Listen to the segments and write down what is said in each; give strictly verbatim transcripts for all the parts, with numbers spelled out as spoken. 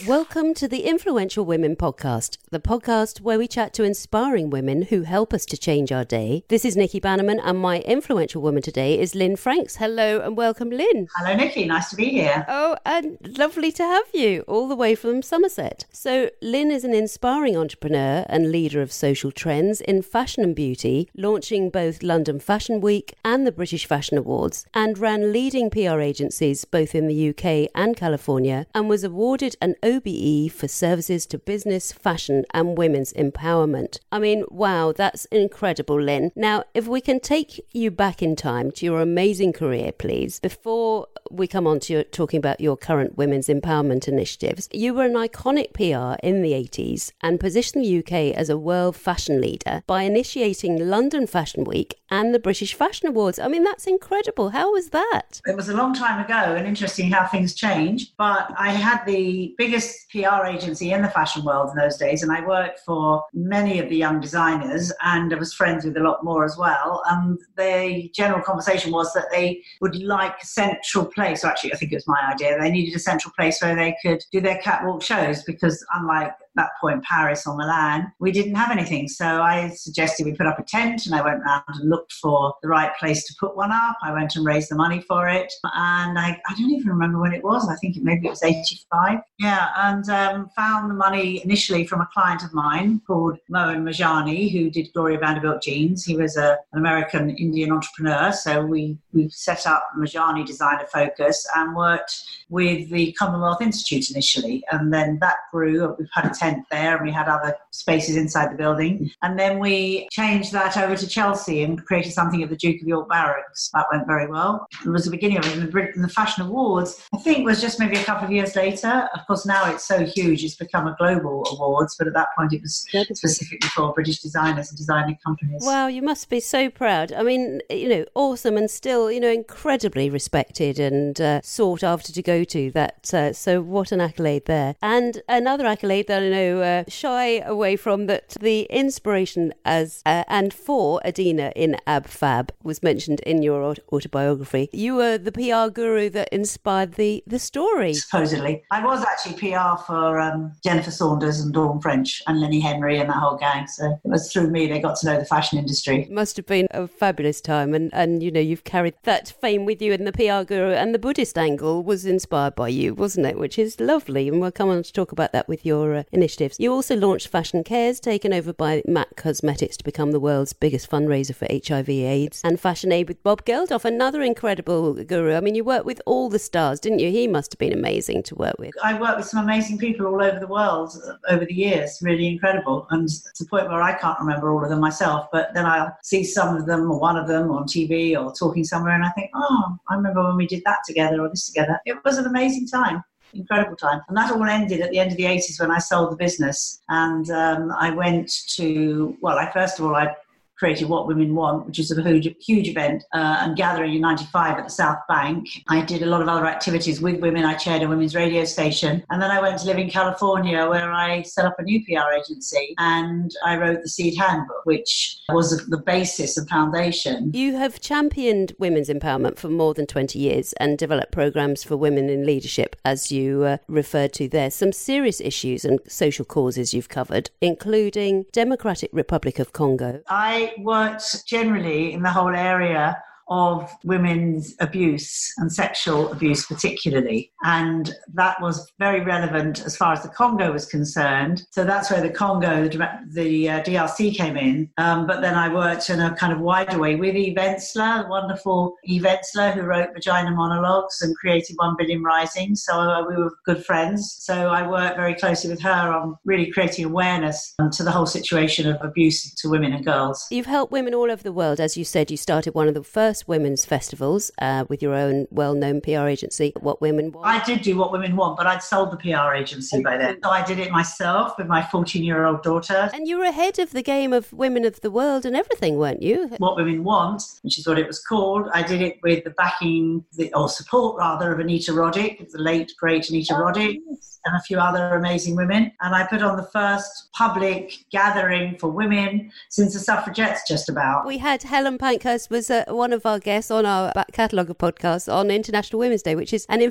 Welcome to the Influential Women Podcast, the podcast where we chat to inspiring women who help us to change our day. This is Nikki Bannerman, and my influential woman today is Lynn Franks. Hello and welcome, Lynn. Hello, Nikki. Nice to be here. Oh, and lovely to have you, all the way from Somerset. So, Lynn is an inspiring entrepreneur and leader of social trends in fashion and beauty, launching both London Fashion Week and the British Fashion Awards, and ran leading P R agencies both in the U K and California, and was awarded an O B E for services to business, fashion and women's empowerment. I mean, wow, that's incredible, Lynn. Now, if we can take you back in time to your amazing career, please, before we come on to your, talking about your current women's empowerment initiatives. You were an iconic P R in the eighties and positioned the U K as a world fashion leader by initiating London Fashion Week and the British Fashion Awards. I mean, that's incredible. How was that? It was a long time ago, and interesting how things change. But I had the biggest P R agency in the fashion world in those days, and I worked for many of the young designers, and I was friends with a lot more as well. And the general conversation was that they would like a central place, or actually I think it was my idea, they needed a central place where they could do their catwalk shows, because unlike that point Paris or Milan, we didn't have anything. So I suggested we put up a tent, and I went around and looked for the right place to put one up. I went and raised the money for it, and I, I don't even remember when it was. I think it, maybe it was eighty-five. Yeah, and um, found the money initially from a client of mine called Mohan Majani, who did Gloria Vanderbilt jeans. He was a, an American Indian entrepreneur. So we, we set up Majani Designer Focus and worked with the Commonwealth Institute initially. And then that grew. We've had a tent there, and we had other spaces inside the building. And then we changed that over to Chelsea and created something at the Duke of York Barracks. That went very well. It was the beginning of it. And the, the Fashion Awards, I think, was just maybe a couple of years later. Of course, now it's so huge, it's become a global awards, but at that point it was specifically for British designers and designing companies. Wow, you must be so proud. I mean, you know, awesome, and still, you know, incredibly respected and uh, sought after to go to. That uh, so what an accolade there. And another accolade that I know uh, shy away from, that the inspiration as uh, and for Adina in Ab Fab was mentioned in your autobiography. You were the P R guru that inspired the, the story. Supposedly. I was actually P R for um, Jennifer Saunders and Dawn French and Lenny Henry and that whole gang. So it was through me they got to know the fashion industry. It must have been a fabulous time. And, and, you know, you've carried that fame with you, and the P R guru and the Buddhist angle was inspired by you, wasn't it? Which is lovely. And we'll come on to talk about that with your uh, initiatives. You also launched Fashion Cares, taken over by MAC Cosmetics to become the world's biggest fundraiser for H I V AIDS, and Fashion Aid with Bob Geldof, another incredible guru. I mean, you worked with all the stars, didn't you? He must have been amazing to work with. I worked with some amazing people all over the world over the years, really incredible, and to the point where I can't remember all of them myself, but then I'll see some of them or one of them on T V or talking somewhere, and I think, oh, I remember when we did that together or this together. It was an amazing time. Incredible time. And that all ended at the end of the eighties when I sold the business. And um, I went to, well, I first of all, I created What Women Want, which is a huge, huge event uh, and gathering in ninety-five at the South Bank. I did a lot of other activities with women. I chaired a women's radio station. And then I went to live in California, where I set up a new P R agency, and I wrote the Seed Handbook, which was the basis and foundation. You have championed women's empowerment for more than twenty years and developed programs for women in leadership, as you uh, referred to there. Some serious issues and social causes you've covered, including Democratic Republic of Congo. I worked generally in the whole area of women's abuse and sexual abuse particularly. And that was very relevant as far as the Congo was concerned. So that's where the Congo, the, the uh, D R C came in. Um, but then I worked in a kind of wider way with Eve Ensler, the wonderful Eve Ensler, who wrote Vagina Monologues and created One Billion Rising. So uh, we were good friends. So I worked very closely with her on really creating awareness um, to the whole situation of abuse to women and girls. You've helped women all over the world. As you said, you started one of the first women's festivals uh, with your own well-known P R agency, What Women Want. I did do What Women Want, but I'd sold the P R agency by then. So I did it myself with my fourteen-year-old daughter. And you were ahead of the game of Women of the World and everything, weren't you? What Women Want, which is what it was called. I did it with the backing, the, or support rather, of Anita Roddick, the late, great Anita oh, Roddick. Yes. And a few other amazing women. And I put on the first public gathering for women since the suffragettes, just about. We had Helen Pankhurst was uh, one of our guests on our back catalogue of podcasts on International Women's Day, which is, and in fact, we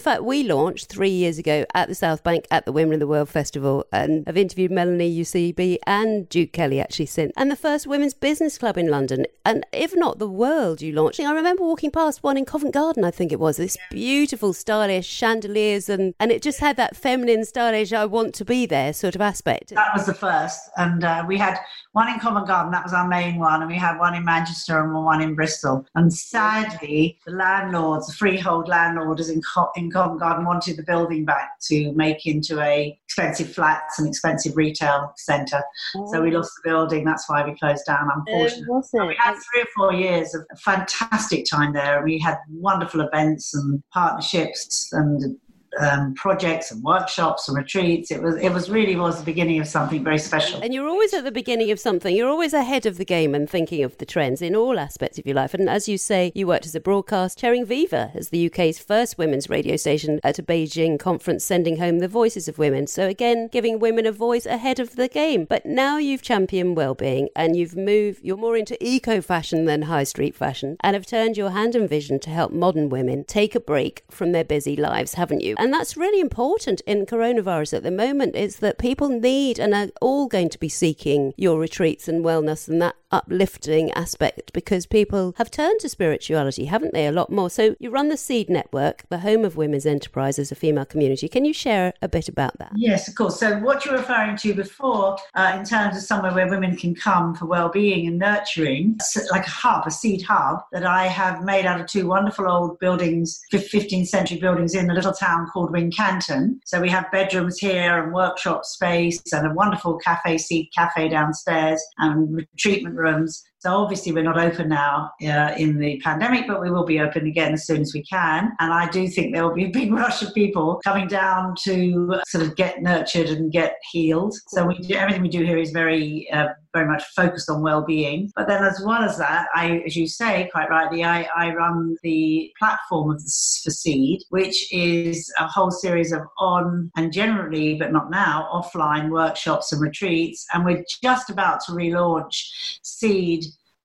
relaunched three years ago at the South Bank at the Women in the World Festival, and I've interviewed Melanie U C B and Duke Kelly actually since. And the first women's business club in London, and if not the world, you launched. I remember walking past one in Covent Garden, I think it was, this beautiful, stylish chandeliers, and, and it just had that feminine, stylish, I want to be there sort of aspect. That was the first, and uh, we had one in Covent Garden, that was our main one, and we had one in Manchester and one in Bristol. And sadly, the landlords, the freehold landlords in, Co- in Covent Garden wanted the building back to make into a expensive flats and expensive retail centre. Oh. So we lost the building, that's why we closed down, unfortunately. Oh, we had three or four years of a fantastic time there. We had wonderful events and partnerships and Um, projects and workshops and retreats. It was it was really was the beginning of something very special. And you're always at the beginning of something. You're always ahead of the game and thinking of the trends in all aspects of your life. And as you say, you worked as a broadcast, chairing Viva as the U K's first women's radio station at a Beijing conference, sending home the voices of women. So again, giving women a voice ahead of the game. But now you've championed well-being and you've moved, you're more into eco-fashion than high street fashion, and have turned your hand and vision to help modern women take a break from their busy lives, haven't you? And that's really important in coronavirus at the moment, is that people need and are all going to be seeking your retreats and wellness and that uplifting aspect, because people have turned to spirituality, haven't they, a lot more. So you run the Seed Network, the home of women's enterprise as a female community. Can you share a bit about that? Yes, of course. So what you're referring to before, uh, in terms of somewhere where women can come for well-being and nurturing, like a hub, a seed hub, that I have made out of two wonderful old buildings, fifteenth century buildings in a little town called Wincanton. So we have bedrooms here and workshop space and a wonderful cafe, seed cafe downstairs and treatment rooms. So obviously we're not open now uh, in the pandemic, but we will be open again as soon as we can. And I do think there will be a big rush of people coming down to sort of get nurtured and get healed. So we do, everything we do here is very, uh, very much focused on well-being. But then as well as that, I, as you say quite rightly, I, I run the platform of the, for Seed, which is a whole series of on and generally, but not now, offline workshops and retreats. And we're just about to relaunch Seed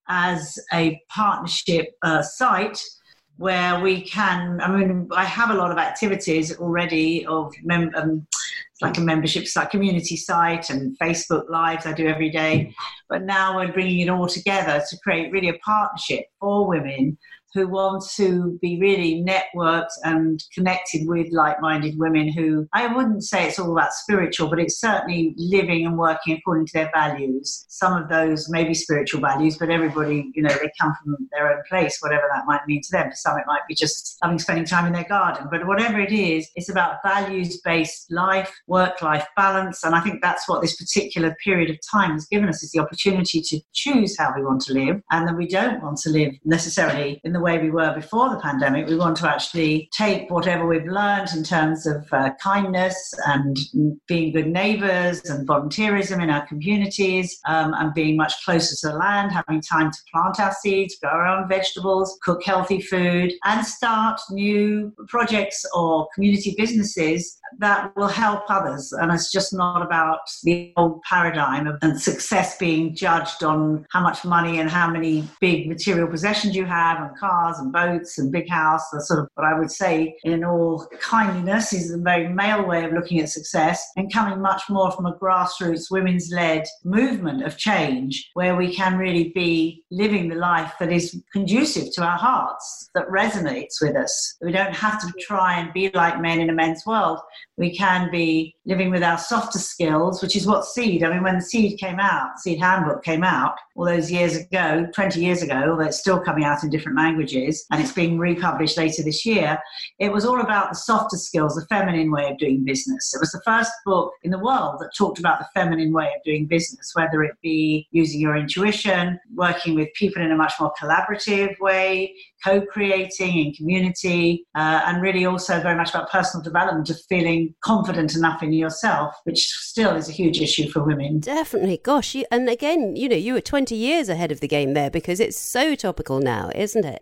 as a partnership uh, site where we can, I mean, I have a lot of activities already of, mem- um, it's like a membership site, community site and Facebook Lives I do every day. But now we're bringing it all together to create really a partnership for women who want to be really networked and connected with like-minded women who, I wouldn't say it's all about spiritual, but it's certainly living and working according to their values. Some of those may be spiritual values, but everybody, you know, they come from their own place, whatever that might mean to them. For some, it might be just loving spending time in their garden. But whatever it is, it's about values-based life, work-life balance. And I think that's what this particular period of time has given us, is the opportunity to choose how we want to live, and that we don't want to live necessarily in the way we were before the pandemic. We want to actually take whatever we've learned in terms of uh, kindness and being good neighbours and volunteerism in our communities, um, and being much closer to the land, having time to plant our seeds, grow our own vegetables, cook healthy food, and start new projects or community businesses that will help others. And it's just not about the old paradigm of and success being judged on how much money and how many big material possessions you have and cars and boats and big house. That's sort of what I would say, in all kindliness, is a very male way of looking at success, and coming much more from a grassroots women's-led movement of change where we can really be living the life that is conducive to our hearts, that resonates with us. We don't have to try and be like men in a men's world. We can be living with our softer skills, which is what Seed, I mean, when Seed came out, Seed Handbook came out all those years ago, twenty years ago, although it's still coming out in different languages, and it's being republished later this year, it was all about the softer skills, the feminine way of doing business. It was the first book in the world that talked about the feminine way of doing business, whether it be using your intuition, working with people in a much more collaborative way, co-creating in community, uh, and really also very much about personal development, of feeling confident enough in yourself, which still is a huge issue for women. Definitely. Gosh, you, and again, you know, you were twenty years ahead of the game there, because it's so topical now, isn't it?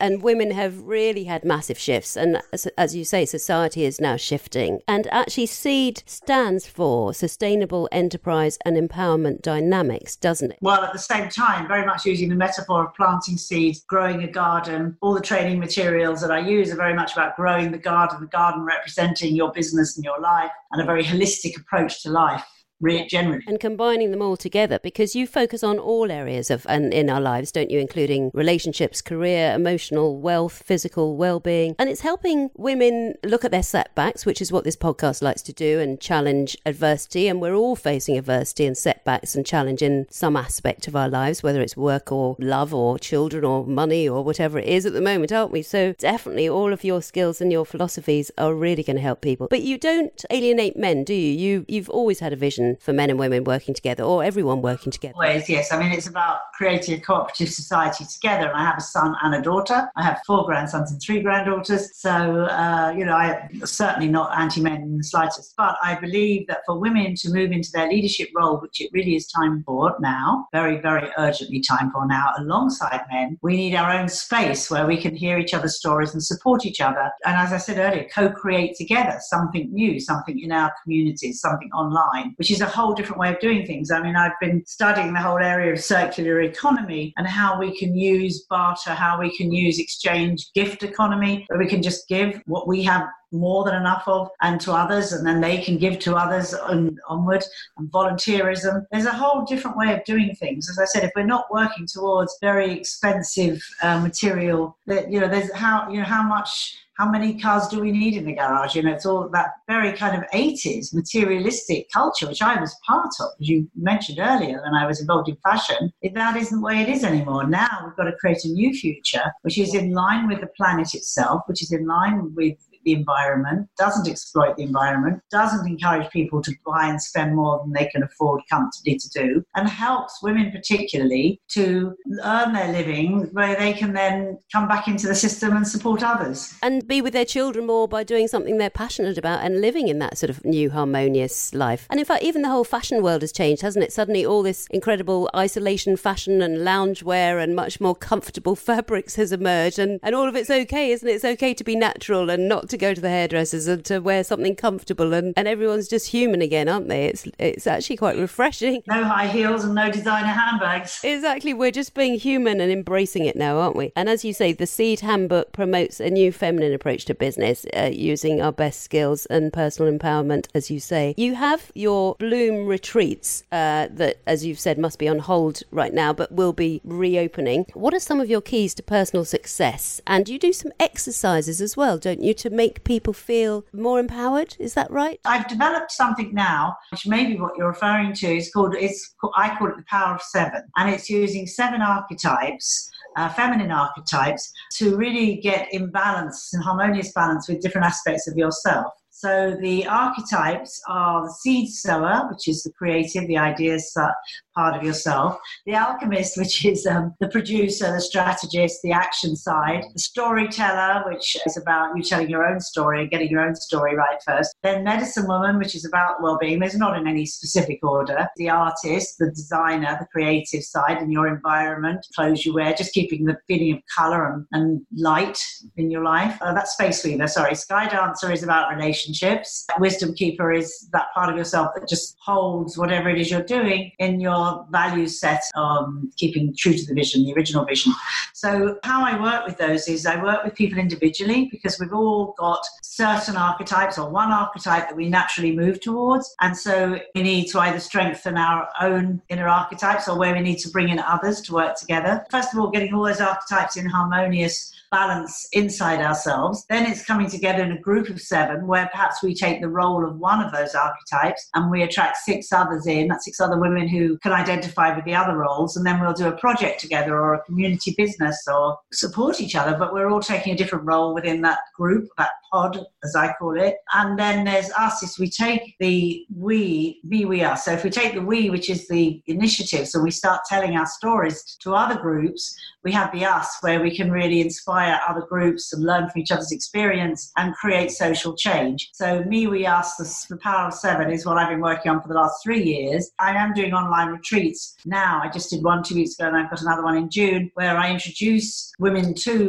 And women have really had massive shifts. And as, as you say, society is now shifting. And actually SEED stands for Sustainable Enterprise and Empowerment Dynamics, doesn't it? Well, at the same time, very much using the metaphor of planting seeds, growing a garden. All the training materials that I use are very much about growing the garden, the garden representing your business and your life, and a very holistic approach to life. Generally. And combining them all together, because you focus on all areas of and in our lives, don't you, including relationships, career, emotional wealth, physical well-being. And it's helping women look at their setbacks, which is what this podcast likes to do, and challenge adversity. And we're all facing adversity and setbacks and challenge in some aspect of our lives, whether it's work or love or children or money or whatever it is at the moment, aren't we? So definitely all of your skills and your philosophies are really going to help people. But you don't alienate men, do you? you you've always had a vision for men and women working together, or everyone working together. Always, yes. I mean, it's about creating a cooperative society together. And I have a son and a daughter. I have four grandsons and three granddaughters. So, uh, you know, I'm certainly not anti-men in the slightest. But I believe that for women to move into their leadership role, which it really is time for now, very, very urgently time for now, alongside men, we need our own space where we can hear each other's stories and support each other. And as I said earlier, co-create together something new, something in our communities, something online, which is a whole different way of doing things. I mean, I've been studying the whole area of circular economy and how we can use barter, how we can use exchange gift economy, where we can just give what we have more than enough of and to others, and then they can give to others and onward, and volunteerism. There's a whole different way of doing things. As I said, if we're not working towards very expensive uh, material, that, you know, there's how, you know, how much How many cars do we need in the garage? You know, it's all that very kind of eighties materialistic culture, which I was part of, as you mentioned earlier, when I was involved in fashion. If that isn't the way it is anymore. Now we've got to create a new future, which is in line with the planet itself, which is in line with the environment, doesn't exploit the environment, doesn't encourage people to buy and spend more than they can afford comfortably to do, and helps women particularly to earn their living where they can then come back into the system and support others. And be with their children more by doing something they're passionate about and living in that sort of new harmonious life. And in fact, even the whole fashion world has changed, hasn't it? Suddenly all this incredible isolation fashion and loungewear and much more comfortable fabrics has emerged, and, and all of it's okay, isn't it? It's okay to be natural and not to go to the hairdressers and to wear something comfortable, and, and everyone's just human again, aren't they? It's it's actually quite refreshing. No high heels and no designer handbags. Exactly. We're just being human and embracing it now, aren't we? And as you say, the SEED Handbook promotes a new feminine approach to business, uh, using our best skills and personal empowerment, as you say. You have your Bloom retreats uh, that, as you've said, must be on hold right now, but will be reopening. What are some of your keys to personal success? And you do some exercises as well, don't you, to make people feel more empowered? Is that right? I've developed something now, which may be what you're referring to. It's called, it's, I call it the Power of Seven. And it's using seven archetypes, uh, feminine archetypes, to really get in balance, in harmonious balance with different aspects of yourself. So the archetypes are the seed sower, which is the creative, the ideas part of yourself, the alchemist, which is um, the producer, the strategist, the action side, the storyteller, which is about you telling your own story and getting your own story right first, then medicine woman, which is about well-being. There's not in any specific order. The artist, the designer, the creative side in your environment, clothes you wear, just keeping the feeling of colour and, and light in your life. Uh, that's Space Weaver, sorry. Sky Dancer is about relationships. Wisdom Keeper is that part of yourself that just holds whatever it is you're doing in your value set, um, keeping true to the vision, the original vision. So how I work with those is I work with people individually, because we've all got certain archetypes or one archetype that we naturally move towards. And so we need to either strengthen our own inner archetypes or where we need to bring in others to work together. First of all, getting all those archetypes in harmonious balance inside ourselves. Then it's coming together in a group of seven where perhaps we take the role of one of those archetypes and we attract six others in, that's six other women who can identify with the other roles, and then we'll do a project together or a community business or support each other, but we're all taking a different role within that group, that pod, as I call it. And then there's us, is we take the we, be we us. So if we take the we, which is the initiative, so we start telling our stories to other groups, we have the us, where we can really inspire other groups and learn from each other's experience and create social change. So me, we, us, the, the Power of Seven is what I've been working on for the last three years. I am doing online retreats now. I just did one two weeks ago and I've got another one in June where I introduce women to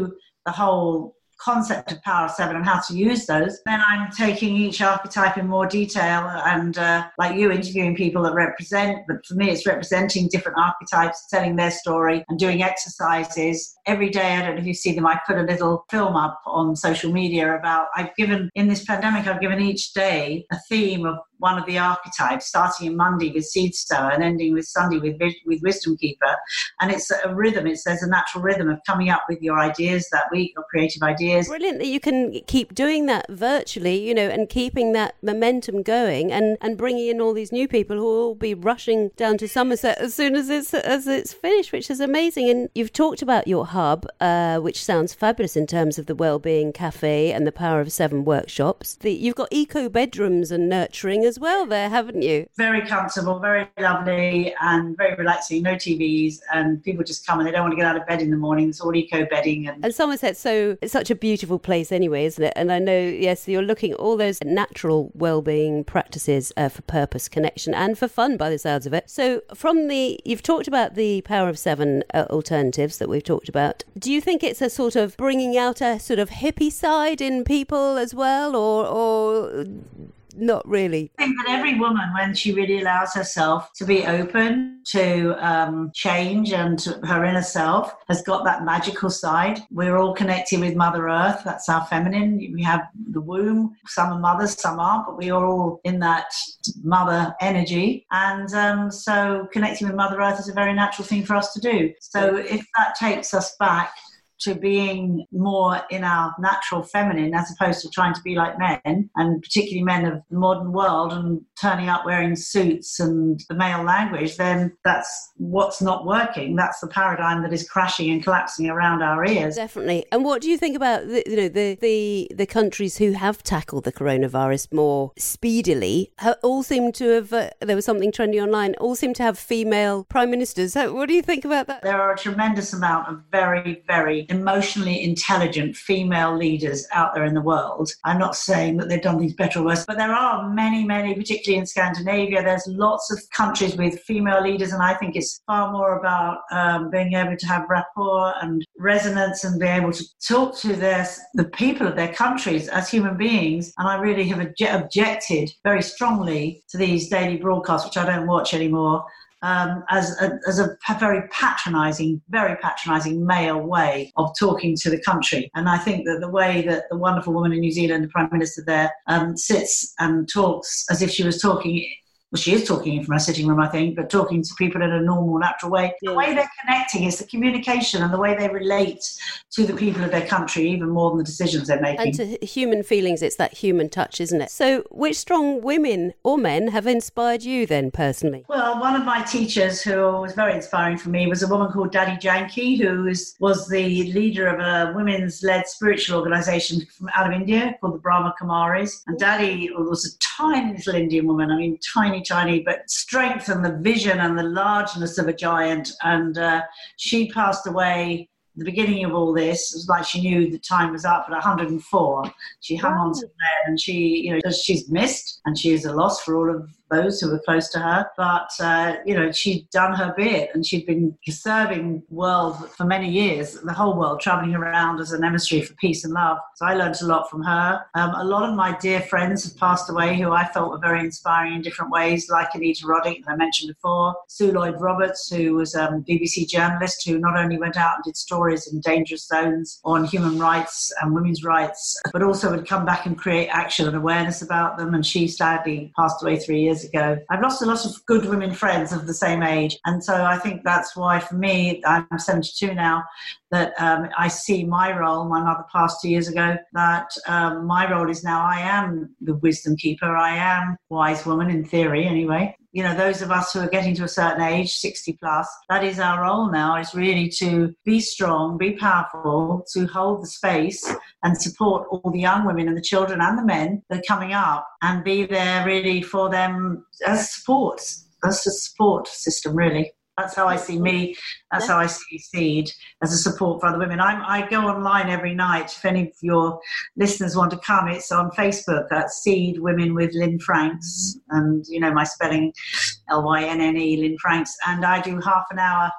the whole concept of Power of Seven and how to use those. Then I'm taking each archetype in more detail and uh, like you, interviewing people that represent, but for me it's representing different archetypes, telling their story and doing exercises. Every day, I don't know if you see them, I put a little film up on social media about, I've given, in this pandemic, I've given each day a theme of one of the archetypes, starting in Monday with Seed Sower and ending with Sunday with with Wisdom Keeper. And it's a rhythm. It's there's a natural rhythm of coming up with your ideas that week, or creative ideas. Brilliant that you can keep doing that virtually, you know, and keeping that momentum going, and, and bringing in all these new people who will all be rushing down to Somerset as soon as it's as it's finished, which is amazing. And you've talked about your hub, uh, which sounds fabulous in terms of the Wellbeing Cafe and the Power of Seven workshops. The, you've got eco bedrooms and nurturing as well there, haven't you? Very comfortable, very lovely and very relaxing, no T Vs, and people just come and they don't want to get out of bed in the morning. It's all eco bedding. And, and Somerset, so it's such a beautiful place anyway, isn't it? And I know, yes, you're looking at all those natural wellbeing practices uh, for purpose, connection and for fun by the sounds of it. So from the, you've talked about the Power of Seven uh, alternatives that we've talked about. Do you think it's a sort of bringing out a sort of hippie side in people as well, or or not really? I think that every woman, when she really allows herself to be open to um, change and to her inner self, has got that magical side. We're all connected with Mother Earth. That's our feminine. We have the womb. Some are mothers, some aren't, but we are all in that mother energy. And um, so connecting with Mother Earth is a very natural thing for us to do. So if that takes us back to being more in our natural feminine, as opposed to trying to be like men, and particularly men of the modern world, and turning up wearing suits and the male language, then that's what's not working. That's the paradigm that is crashing and collapsing around our ears. Definitely. And what do you think about the, you know, the, the, the countries who have tackled the coronavirus more speedily? All seem to have, uh, there was something trendy online, all seem to have female prime ministers. So what do you think about that? There are a tremendous amount of very, very emotionally intelligent female leaders out there in the world. I'm not saying that they've done things better or worse, but there are many, many, particularly in Scandinavia. There's lots of countries with female leaders, and I think it's far more about um, being able to have rapport and resonance and be able to talk to their, the people of their countries as human beings. And I really have obje- objected very strongly to these daily broadcasts, which I don't watch anymore, Um, as a, as a very patronising, very patronising male way of talking to the country. And I think that the way that the wonderful woman in New Zealand, the Prime Minister there, um, sits and talks as if she was talking, well, she is talking from her sitting room, I think, but talking to people in a normal, natural way. The way they're connecting is the communication and the way they relate to the people of their country, even more than the decisions they're making. And to human feelings, it's that human touch, isn't it? So which strong women or men have inspired you then, personally? Well, one of my teachers who was very inspiring for me was a woman called Dadi Janki, who is, was the leader of a women's-led spiritual organisation from out of India called the Brahma Kumaris. And Dadi was a tiny little Indian woman, I mean, tiny, tiny, but strength and the vision and the largeness of a giant. And uh, she passed away at the beginning of all this. It was like she knew the time was up at one hundred and four. She hung wow. on to the bed, and she, you know, she's missed, and she is a loss for all of those who were close to her. But, uh, you know, she'd done her bit, and she'd been serving the world for many years, the whole world, traveling around as an emissary for peace and love. So I learned a lot from her. Um, a lot of my dear friends have passed away who I felt were very inspiring in different ways, like Anita Roddick, that I mentioned before, Sue Lloyd-Roberts, who was a B B C journalist who not only went out and did stories in dangerous zones on human rights and women's rights, but also would come back and create action and awareness about them. And she sadly passed away three years ago. I've lost a lot of good women friends of the same age. And so I think that's why, for me, I'm seventy-two now, that um, I see my role. My mother passed two years ago, that um, my role is now I am the wisdom keeper. I am wise woman, in theory anyway. You know, those of us who are getting to a certain age, sixty plus, that is our role now, is really to be strong, be powerful, to hold the space and support all the young women and the children and the men that are coming up, and be there really for them as support. That's a support system, really. That's how I see me. That's how I see Seed, as a support for other women. I'm, I go online every night. If any of your listeners want to come, it's on Facebook. That's Seed Women with Lynn Franks. And, you know, my spelling, L Y N N E, Lynn Franks. And I do half an hour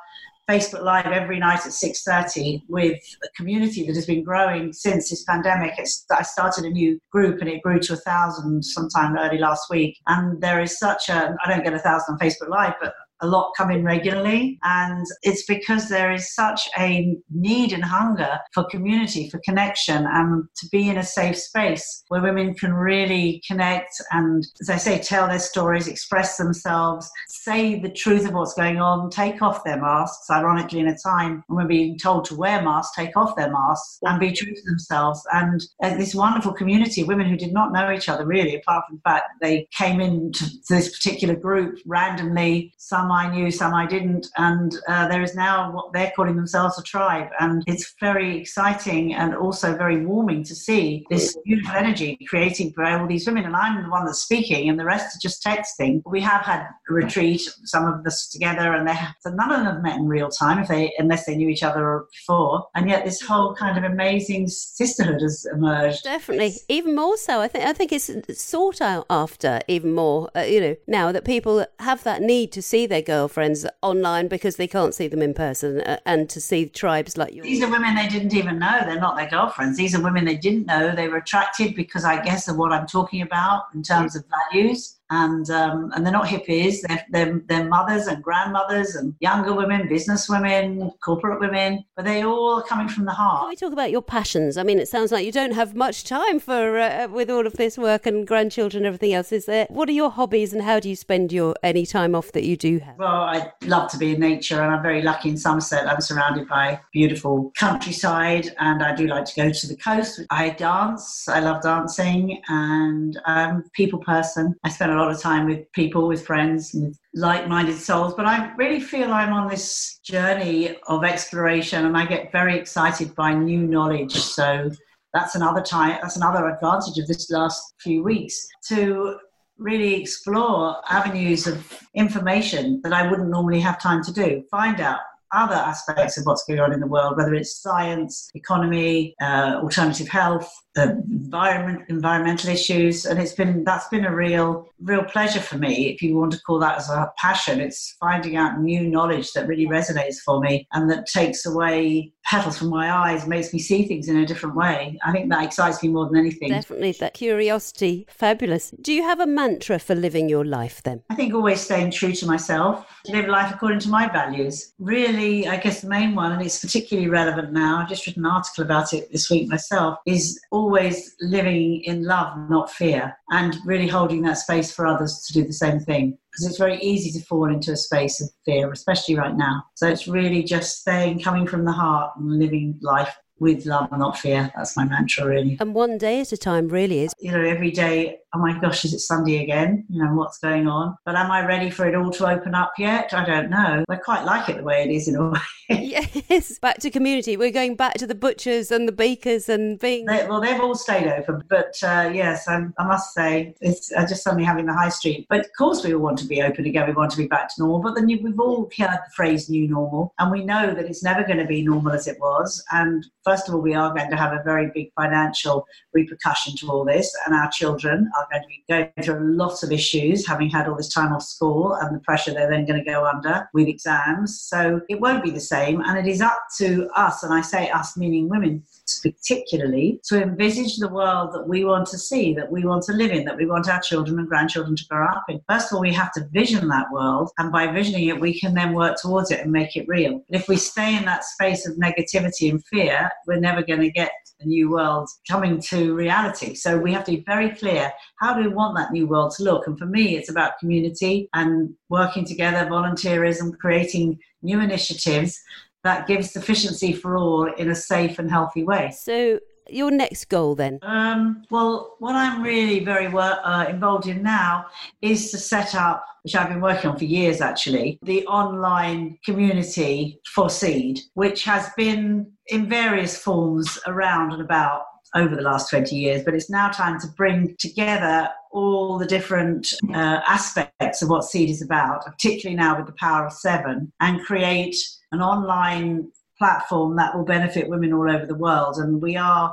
Facebook Live every night at six thirty with a community that has been growing since this pandemic. It's, I started a new group and it grew to a thousand sometime early last week. And there is such a, I don't get a thousand on Facebook Live, but a lot come in regularly, and it's because there is such a need and hunger for community, for connection, and to be in a safe space where women can really connect and, as I say, tell their stories, express themselves, say the truth of what's going on, take off their masks, ironically in a time when we're being told to wear masks, take off their masks and be true to themselves. And uh, this wonderful community of women who did not know each other really, apart from the fact they came into this particular group randomly, some I knew, some I didn't, and uh, there is now what they're calling themselves a tribe, and it's very exciting and also very warming to see this beautiful energy creating by all these women. And I'm the one that's speaking and the rest are just texting. We have had a retreat, some of us together, and they have, so none of them have met in real time if they unless they knew each other before, and yet this whole kind of amazing sisterhood has emerged. Definitely, even more so. I think I think it's sought out after even more, uh, you know, now that people have that need to see their girlfriends online because they can't see them in person, uh, and to see tribes like yours. These are women they didn't even know. They're not their girlfriends. These are women they didn't know. They were attracted because, I guess, of what I'm talking about in terms of values. And um, and they're not hippies. They're, they're, they're mothers and grandmothers and younger women, business women, corporate women, but they all are coming from the heart. Can we talk about your passions? I mean, it sounds like you don't have much time for uh, with all of this work and grandchildren and everything else. Is there? What are your hobbies and how do you spend your any time off that you do have? Well, I love to be in nature, and I'm very lucky in Somerset. I'm surrounded by beautiful countryside, and I do like to go to the coast. I dance. I love dancing, and I'm a people person. I spend a lot of time with people, with friends, with like-minded souls, but I really feel I'm on this journey of exploration, and I get very excited by new knowledge. So that's another time, that's another advantage of this last few weeks, to really explore avenues of information that I wouldn't normally have time to do, find out other aspects of what's going on in the world, whether it's science, economy, uh, alternative health, uh, environment, environmental issues, and it's been that's been a real, real pleasure for me. If you want to call that as a passion, it's finding out new knowledge that really resonates for me and that takes away petals from my eyes, makes me see things in a different way. I think that excites me more than anything. Definitely, that curiosity, fabulous. Do you have a mantra for living your life then? I think always staying true to myself, live life according to my values. Really, I guess the main one, and it's particularly relevant now, I've just written an article about it this week myself, is always living in love, not fear, and really holding that space for others to do the same thing. Because it's very easy to fall into a space of fear, especially right now. So it's really just staying, coming from the heart and living life with love, not fear. That's my mantra, really. And one day at a time, really is. You know, every day, oh my gosh, is it Sunday again? You know, what's going on? But am I ready for it all to open up yet? I don't know. I quite like it the way it is in a way. Yes, back to community. We're going back to the butchers and the bakers and being... They, well, they've all stayed open. But uh, yes, I, I must say, it's uh, just suddenly having the high street. But of course we all want to be open again. We want to be back to normal. But then you, we've all heard the phrase new normal. And we know that it's never going to be normal as it was. And first of all, we are going to have a very big financial repercussion to all this. And our children are going to be going through a lot of issues, having had all this time off school and the pressure they're then going to go under with exams. So it won't be the same. And it is up to us, and I say us meaning women particularly, to envisage the world that we want to see, that we want to live in, that we want our children and grandchildren to grow up in. First of all, we have to vision that world, and by visioning it, we can then work towards it and make it real. But if we stay in that space of negativity and fear, we're never going to get a new world coming to reality. So we have to be very clear, how do we want that new world to look? And for me, it's about community and working together, volunteerism, creating new initiatives that give sufficiency for all in a safe and healthy way. So your next goal then? Um, well, what I'm really very wor- uh, involved in now is to set up, which I've been working on for years actually, the online community for Seed, which has been in various forms around and about over the last twenty years, but it's now time to bring together all the different uh, aspects of what Seed is about, particularly now with the Power of Seven, and create an online platform that will benefit women all over the world. And we are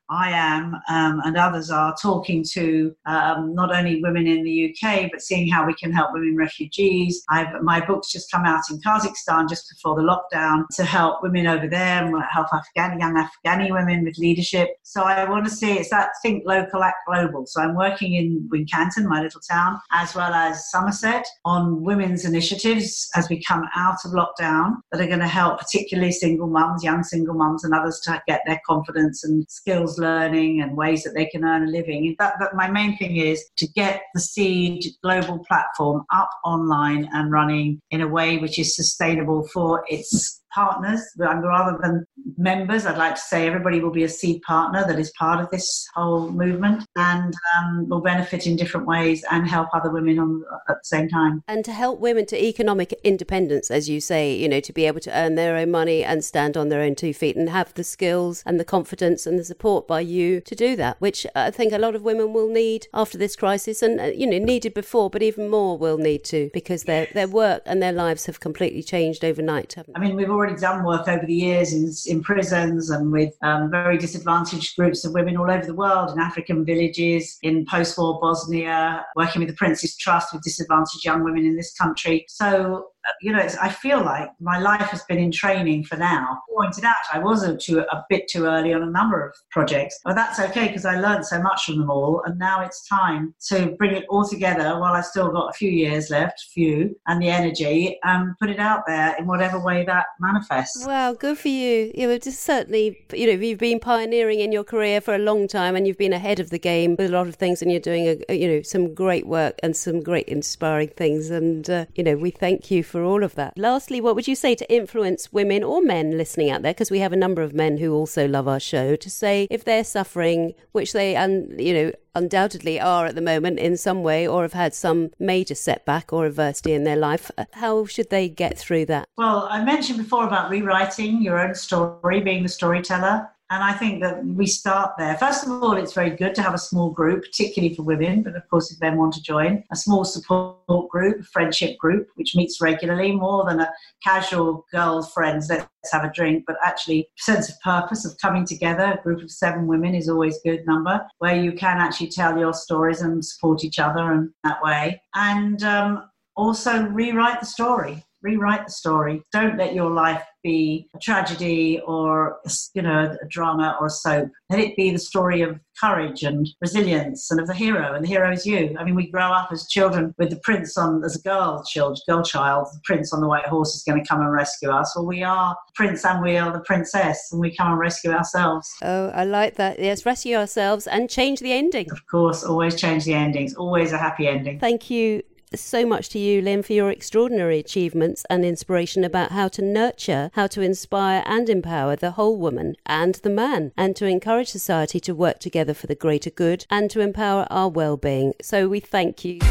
I am um, and others are talking to um, not only women in the U K, but seeing how we can help women refugees. I've, my book's just come out in Kazakhstan just before the lockdown to help women over there and help Afghani, young Afghani women with leadership. So I want to see it's that think local, act global. So I'm working in Wincanton, my little town, as well as Somerset on women's initiatives as we come out of lockdown that are going to help particularly single mums, young single mums and others to get their confidence and skills learning and ways that they can earn a living. That, that my main thing is to get the Seed global platform up online and running in a way which is sustainable for its partners. Rather than members, I'd like to say everybody will be a Seed partner that is part of this whole movement and um, will benefit in different ways and help other women on, at the same time. And to help women to economic independence, as you say, you know, to be able to earn their own money and stand on their own two feet and have the skills and the confidence and the support by you to do that, which I think a lot of women will need after this crisis and, you know, needed before, but even more will need to, because their, their work and their lives have completely changed overnight, haven't they? I mean, we've already done work over the years in, in prisons and with um, very disadvantaged groups of women all over the world, in African villages, in post-war Bosnia, working with the Prince's Trust with disadvantaged young women in this country. So, you know, it's, I feel like my life has been in training for now. Pointed out, I was a, too, a bit too early on a number of projects, but that's okay because I learned so much from them all. And now it's time to bring it all together while I've still got a few years left, few, and the energy, and put it out there in whatever way that manifests. Wow, good for you. You know, just certainly, you know, you've been pioneering in your career for a long time and you've been ahead of the game with a lot of things and you're doing, a, a, you know, some great work and some great inspiring things. And, uh, you know, we thank you for all of that. Lastly, what would you say to influence women or men listening out there, because we have a number of men who also love our show, to say if they're suffering, which they, un, you know, undoubtedly are at the moment in some way, or have had some major setback or adversity in their life, how should they get through that? Well, I mentioned before about rewriting your own story, being the storyteller. And I think that we start there. First of all, it's very good to have a small group, particularly for women, but of course, if men want to join, a small support group, friendship group, which meets regularly, more than a casual girls' friends, let's have a drink, but actually sense of purpose of coming together. A group of seven women is always a good number, where you can actually tell your stories and support each other in that way. And um, also rewrite the story. Rewrite the story. Don't let your life be a tragedy or, you know, a drama or a soap. Let it be the story of courage and resilience and of the hero, and the hero is you. I mean, we grow up as children with the prince on, as a girl child, girl child, the prince on the white horse is going to come and rescue us. Well, we are the prince and we are the princess, and we come and rescue ourselves. Oh, I like that. Yes, rescue ourselves and change the ending. Of course, always change the endings. Always a happy ending. Thank you so much to you, Lynn, for your extraordinary achievements and inspiration about how to nurture, how to inspire and empower the whole woman and the man, and to encourage society to work together for the greater good and to empower our well-being. So we thank you.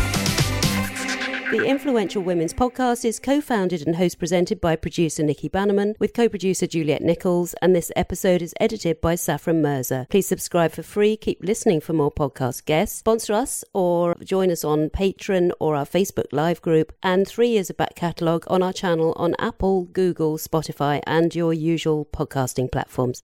The Influential Women's Podcast is co-founded and host-presented by producer Nikki Bannerman with co-producer Juliet Nichols, and this episode is edited by Saffron Mirza. Please subscribe for free, keep listening for more podcast guests, sponsor us or join us on Patreon or our Facebook Live group, and three years of back catalogue on our channel on Apple, Google, Spotify and your usual podcasting platforms.